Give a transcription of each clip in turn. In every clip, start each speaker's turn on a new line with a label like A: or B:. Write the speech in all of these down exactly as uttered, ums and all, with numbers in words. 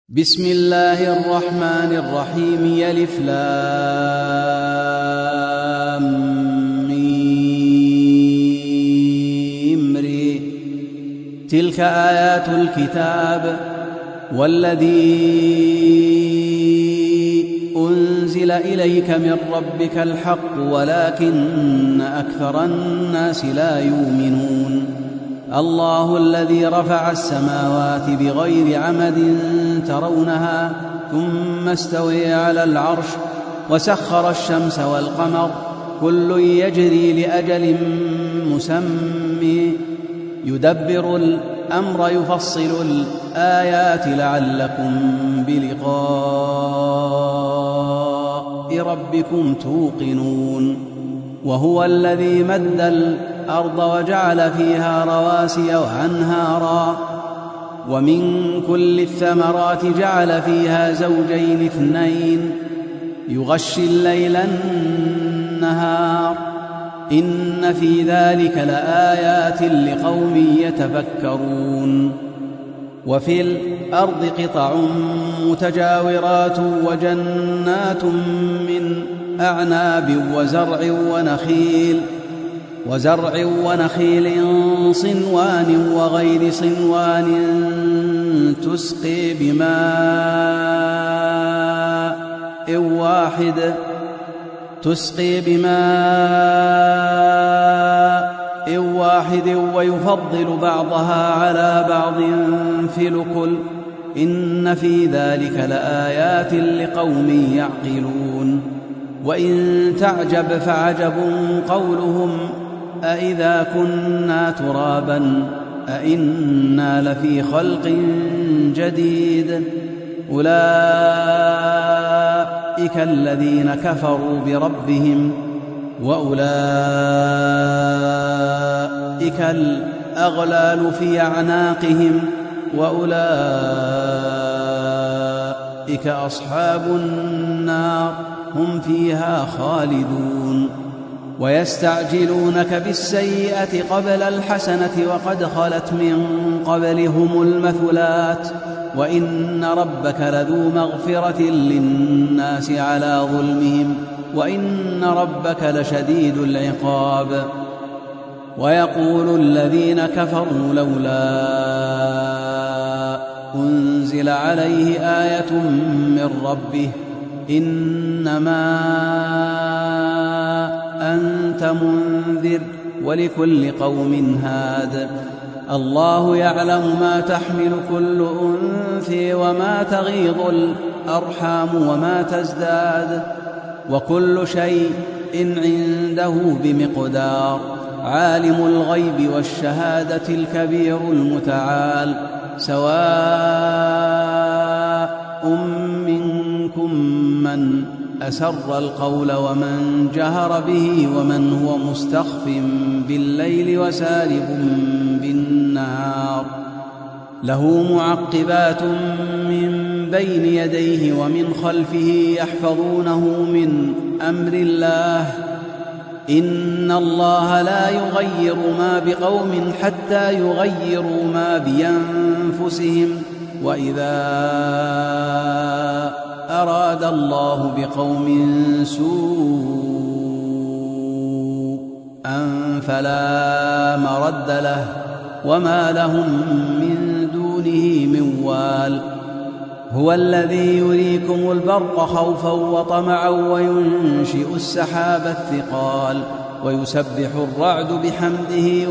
A: بسم الله الرحمن الرحيم يلف لام ميم ري تلك آيات الكتاب والذي أنزل إليك من ربك الحق ولكن أكثر الناس لا يؤمنون الله الذي رفع السماوات بغير عمد ترونها ثم استوى على العرش وسخر الشمس والقمر كل يجري لأجل مسمى يدبر الأمر يفصل الآيات لعلكم بلقاء ربكم توقنون وهو الذي مد الأرض وجعل فيها رواسي وأنهارا ومن كل الثمرات جعل فيها زوجين اثنين يغشي الليل النهار إن في ذلك لآيات لقوم يتفكرون وفي الأرض قطع متجاورات وجنات من أعناب وزرع ونخيل وزرع ونخيل صنوان وغير صنوان تسقي بماء واحد تسقي بماء واحد ويفضل بعضها على بعض في الأكل إن في ذلك لآيات لقوم يعقلون وإن تعجب فعجب قولهم أإذا كنا ترابا أإنا لفي خلق جديد أولئك الذين كفروا بربهم وأولئك الأغلال في أعناقهم وأولئك أصحاب النار هم فيها خالدون ويستعجلونك بالسيئة قبل الحسنة وقد خلت من قبلهم المثلات وإن ربك لذو مغفرة للناس على ظلمهم وإن ربك لشديد العقاب ويقول الذين كفروا لولا أنزل عليه آية من ربه إنما أنت منذر ولكل قوم هاد الله يعلم ما تحمل كل أنثى وما تغيض الأرحام وما تزداد وكل شيء عنده بمقدار عالم الغيب والشهادة الكبير المتعال سواء منكم من أسر القول ومن جهر به ومن هو مستخف بالليل وسارب بالنهار له معقبات من بين يديه ومن خلفه يحفظونه من أمر الله إن الله لا يغير ما بقوم حتى يغيروا ما بأنفسهم وإذا أراد الله بقوم سوءا فلا مرد له وما لهم من دونه من وال هو الذي يريكم البرق خوفا وطمعا وينشئ السحاب الثقال ويسبح الرعد بحمده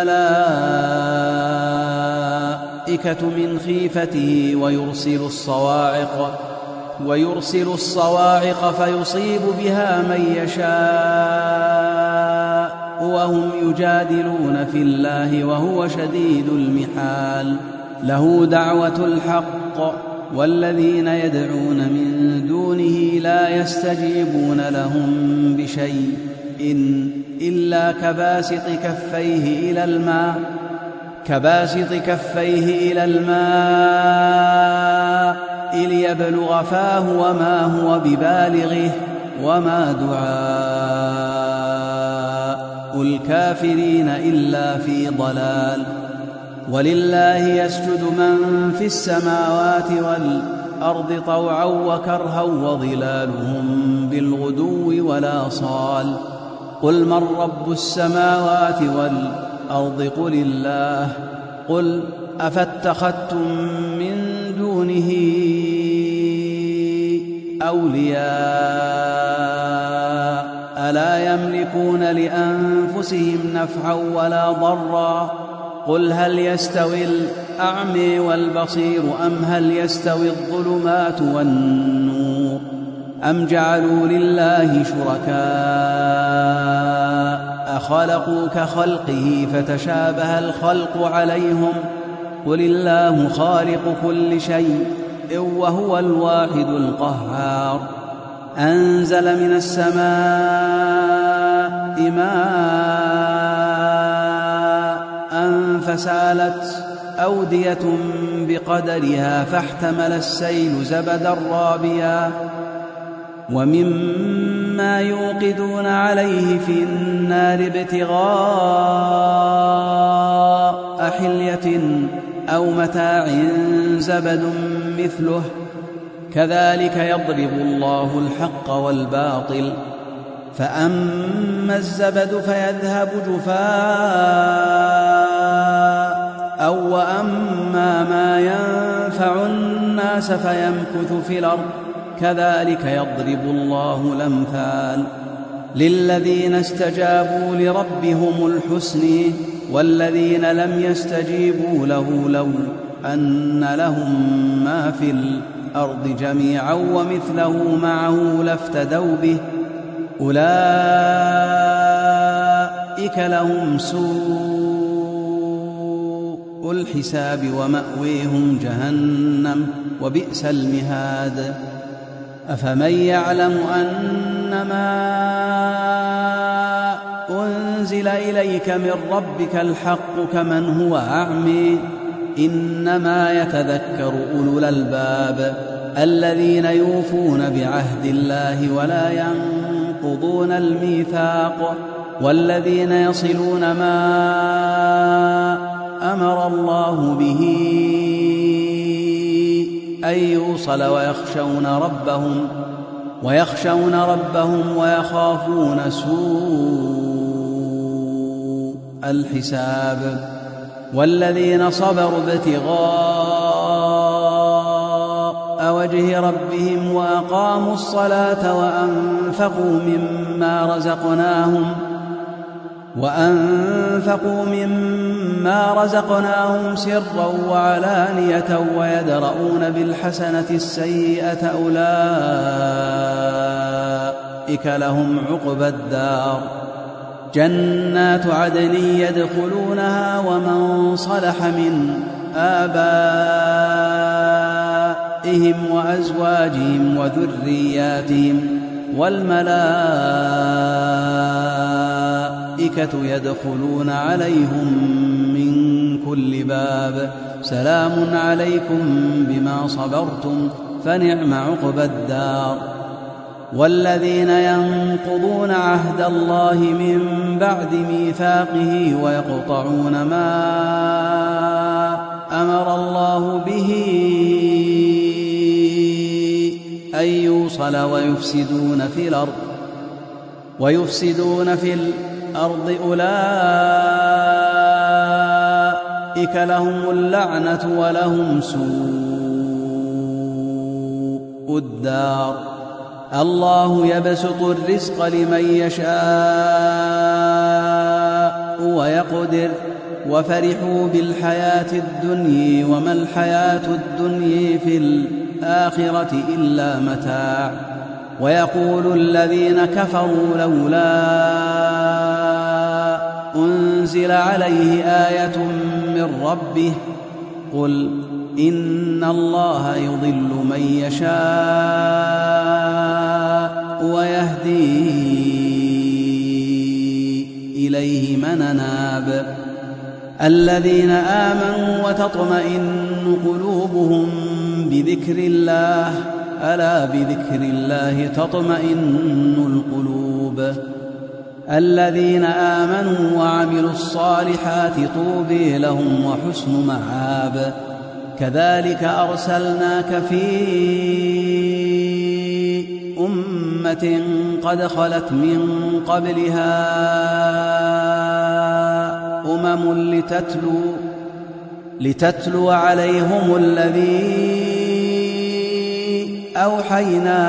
A: والملائكة من خيفته ويرسل الصواعق ويرسل الصواعق فيصيب بها من يشاء وهم يجادلون في الله وهو شديد المحال له دعوة الحق والذين يدعون من دونه لا يستجيبون لهم بشيء إن إلا كباسط كفيه إلى الماء كباسط كفيه إلى الماء ليبلغ فاه وما هو ببالغه وما دعاء الكافرين إلا في ضلال ولله يسجد من في السماوات الأرض طوعا وكرها وظلالهم بالغدو والآصال قل من رب السماوات والأرض قل الله قل أفاتخذتم من دونه أولياء ألا يملكون لأنفسهم نفعا ولا ضرا قل هل يستوي الأعمى والبصير أم هل يستوي الظلمات والنور أم جعلوا لله شركاء خلقوا كخلقه فتشابه الخلق عليهم قل الله خالق كل شيء وهو الواحد القهار أنزل من السماء ماء فسالت أودية بقدرها فاحتمل السيل زبدا رابيا ومما يوقدون عليه في النار ابتغاء حلية أو متاع زبد مثله كذلك يضرب الله الحق والباطل فأما الزبد فيذهب جفاء أو وأما ما ينفع الناس فيمكث في الأرض كذلك يضرب الله الأمثال للذين استجابوا لربهم الحسن والذين لم يستجيبوا له لو أن لهم ما في الأرض جميعا ومثله معه لافتدوا به أولئك لهم سوء الحساب ومأويهم جهنم وبئس المهاد أفمن يعلم أنما أنزل إليك من ربك الحق كمن هو أعمى إنما يتذكر أولو الألباب الذين يوفون بعهد الله ولا ينقضون الميثاق والذين يصلون ما أمر الله به أن يوصل ويخشون ربهم ويخشون ربهم ويخافون سوء الحساب والذين صبروا ابتغاء وجه ربهم وأقاموا الصلاة وأنفقوا مما رزقناهم وأنفقوا مما رزقناهم سرا وعلانية ويدرؤون بالحسنة السيئة أولئك لهم عقبى الدار جنات عدن يدخلونها ومن صلح من آبائهم وأزواجهم وذرياتهم والملائكة يدخلون عليهم من كل باب سلام عليكم بما صبرتم فنعم عقبى الدار والذين ينقضون عهد الله من بعد ميثاقه ويقطعون ما أمر الله به أن يوصل ويفسدون في الأرض ويفسدون في الأرض أولئك لهم اللعنة ولهم سوء الدار الله يبسط الرزق لمن يشاء ويقدر وفرحوا بالحياة الدنيا وما الحياة الدنيا في الآخرة إلا متاع ويقول الذين كفروا لولا أنزل عليه آية من ربه قل إن الله يضل من يشاء ويهدي إليه من أناب الذين آمنوا وتطمئن قلوبهم بذكر الله ألا بذكر الله تطمئن القلوب الذين آمنوا وعملوا الصالحات طوبى لهم وحسن مآب كذلك أرسلناك في أمة قد خلت من قبلها أمم لتتلو, لتتلو عليهم الذي أوحينا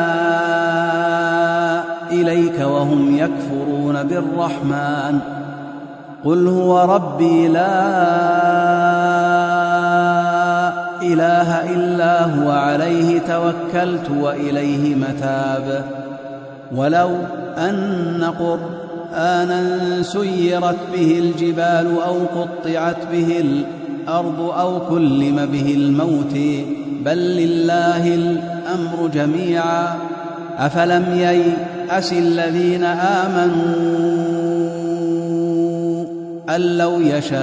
A: إليك وهم يكفرون بالرحمن قل هو ربي لا إله إلا هو عليه توكلت وإليه متاب. ولو أن قرآنا سيرت به الجبال أو قطعت به الأرض أو كلم به الموت بل لله الأمر جميعا أفلم ييأس الذين آمنوا أن لو يشاء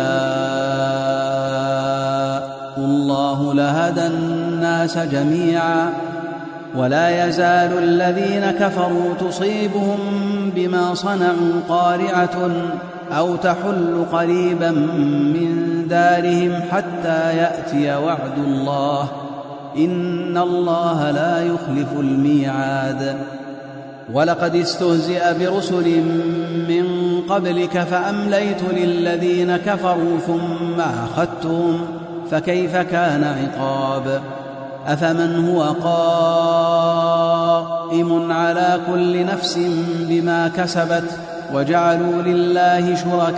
A: الله لهدى الناس جميعا ولا يزال الذين كفروا تصيبهم بما صنعوا قارعة أو تحل قريبا من دارهم حتى يأتي وعد الله إن الله لا يخلف الميعاد. ولقد استهزئ برسل من قبلك فأمليت للذين كفروا ثم أخذتهم فكيف كان عقاب. أفمن هو قائم على كل نفس بما كسبت وجعلوا لله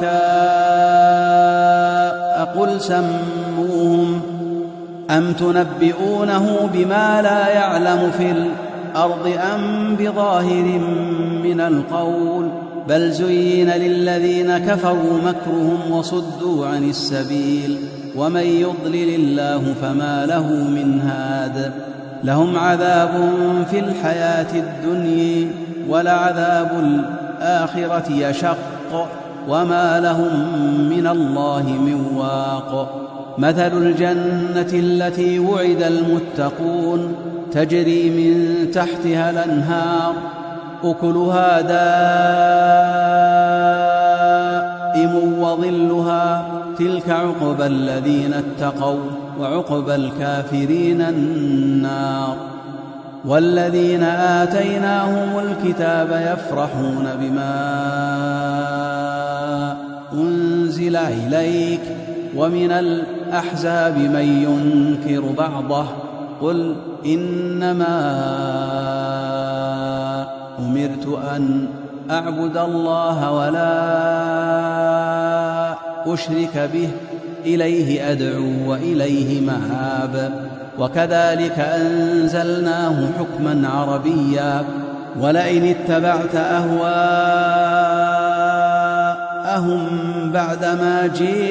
A: شركاء قل سموهم أم تنبئونه بما لا يعلم في الأرض أم بظاهر من القول بل زين للذين كفروا مكرهم وصدوا عن السبيل ومن يضلل الله فما له من هاد. لهم عذاب في الحياة الدنيا ولعذاب الآخرة يشق وما لهم من الله من واق. مثل الجنة التي وعد المتقون تجري من تحتها الأنهار أكلها دائم وظلها تلك عقبى الذين اتقوا وعقبى الكافرين النار. والذين آتيناهم الكتاب يفرحون بما أنزل إليك ومن الأحزاب من ينكر بعضه قل إنما أمرت أن أعبد الله ولا أشرك به إليه أدعو وإليه مآب. وكذلك أنزلناه حكما عربيا ولئن اتبعت أهواءهم بعدما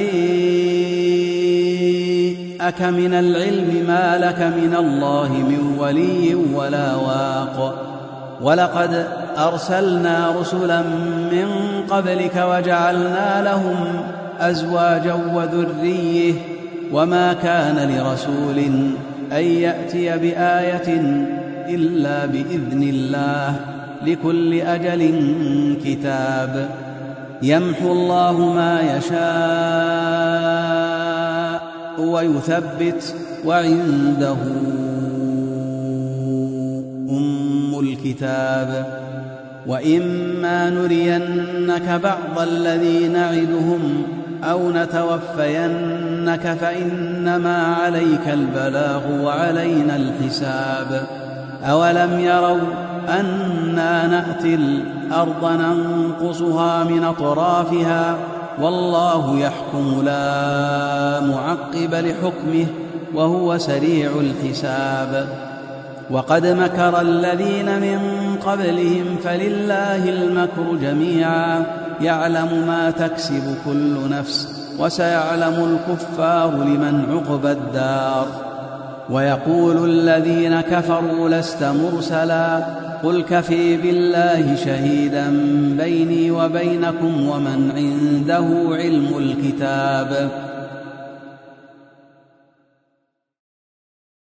A: جاءك من العلم ما لك من الله من ولي ولا واق. ولقد أرسلنا رسلا من قبلك وجعلنا لهم أزواجا وذرية وما كان لرسول أن يأتي بآية إلا بإذن الله لكل أجل كتاب. يمحو الله ما يشاء ويثبت وعنده أم الكتاب. وإما نرينك بعض الذي نعدهم أو نتوفينك فإنما عليك البلاغ وعلينا الحساب. أولم يروا أنا نأتي الأرض ننقصها من أطرافها والله يحكم لا معقب لحكمه وهو سريع الحساب. وقد مكر الذين من قبلهم فلله المكر جميعا يعلم ما تكسب كل نفس وسيعلم الكفار لمن عقبى الدار. ويقول الذين كفروا لست مرسلا قل كفي بالله شهيدا بيني وبينكم ومن عنده علم الكتاب.